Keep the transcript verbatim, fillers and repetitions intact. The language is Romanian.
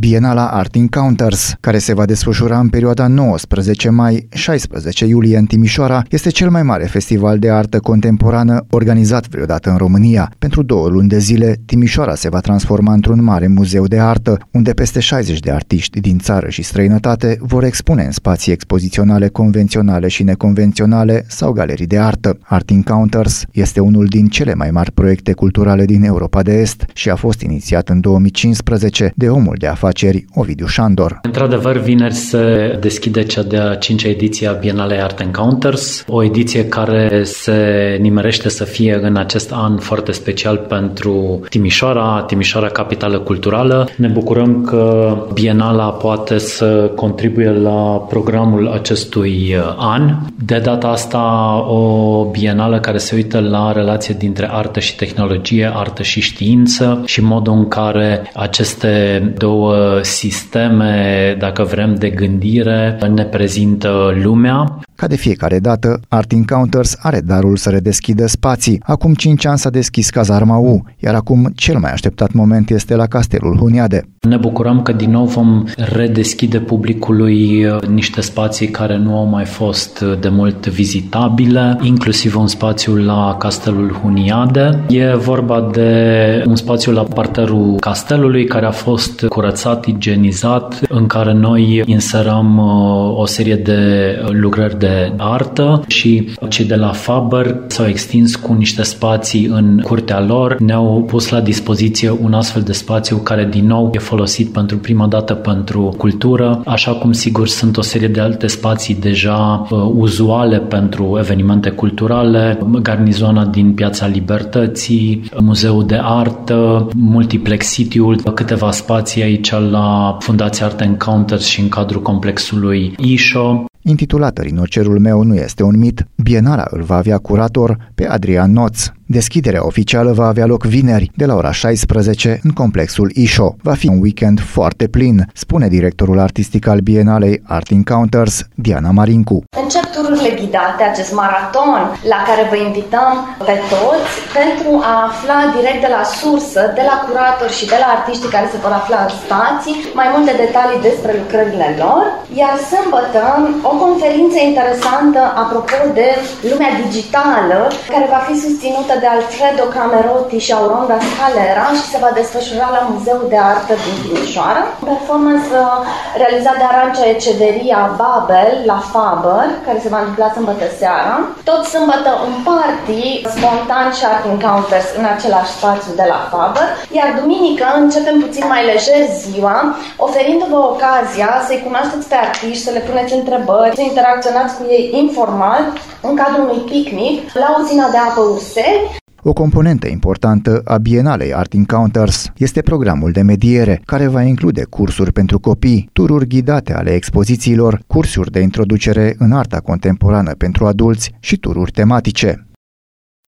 Bienala Art Encounters, care se va desfășura în perioada nouăsprezece mai - șaisprezece iulie în Timișoara, este cel mai mare festival de artă contemporană organizat vreodată în România. Pentru două luni de zile, Timișoara se va transforma într-un mare muzeu de artă, unde peste șaizeci de artiști din țară și străinătate vor expune în spații expoziționale convenționale și neconvenționale sau galerii de artă. Art Encounters este unul din cele mai mari proiecte culturale din Europa de Est și a fost inițiat în două mii cincisprezece de omul de afaceri Ovidiu Șandor. Într-adevăr, vineri se deschide cea de-a cincea ediție a Bienalei Art Encounters, o ediție care se nimerește să fie în acest an foarte special pentru Timișoara, Timișoara capitală culturală. Ne bucurăm că Bienala poate să contribuie la programul acestui an. De data asta, o bienală care se uită la relația dintre artă și tehnologie, artă și știință și modul în care aceste două sisteme, dacă vrem, de gândire ne prezintă lumea. Ca de fiecare dată, Art Encounters are darul să redeschidă spații. Acum cinci ani s-a deschis Cazarma U, iar acum cel mai așteptat moment este la Castelul Huniade. Ne bucurăm că din nou vom redeschide publicului niște spații care nu au mai fost de mult vizitabile, inclusiv un spațiu la Castelul Huniade. E vorba de un spațiu la parterul castelului care a fost curățat, igienizat, în care noi inserăm o serie de lucrări de artă și cei de la Faber s-au extins cu niște spații în curtea lor, ne-au pus la dispoziție un astfel de spațiu care din nou e folosit pentru prima dată pentru cultură, așa cum sigur sunt o serie de alte spații deja uh, uzuale pentru evenimente culturale, garnizoana din Piața Libertății, Muzeul de Artă, Multiplex City-ul, câteva spații aici la Fundația Art Encounters și în cadrul complexului I S O. Intitulată Rinocerul meu nu este un mit, Bienala îl va avea curator pe Adrian Noț. Deschiderea oficială va avea loc vineri, de la ora șaisprezece, în complexul I S O. Va fi un weekend foarte plin, spune directorul artistic al Bienalei Art Encounters, Diana Marincu. Încep tururile ghidate, acest maraton la care vă invităm pe toți pentru a afla direct de la sursă, de la curatori și de la artiștii care se vor afla în spații, mai multe detalii despre lucrările lor. Iar sâmbătă, o conferință interesantă apropo de lumea digitală, care va fi susținută de Alfredo Camerotti și Auronda Scalera și se va desfășura la Muzeul de Artă din Timișoara. Performance realizat de Arancea Ecederia Babel la Faber, care se va întâmpla sâmbătă seara. Tot sâmbătă un party spontan și Art Encounters în același spațiu de la Faber. Iar duminică începem puțin mai lejer ziua, oferindu-vă ocazia să-i cunoașteți pe artiști, să le puneți întrebări, să interacționați cu ei informal în cadrul unui picnic la uzina de apă Urseni. O componentă importantă a Bienalei Art Encounters este programul de mediere, care va include cursuri pentru copii, tururi ghidate ale expozițiilor, cursuri de introducere în arta contemporană pentru adulți și tururi tematice.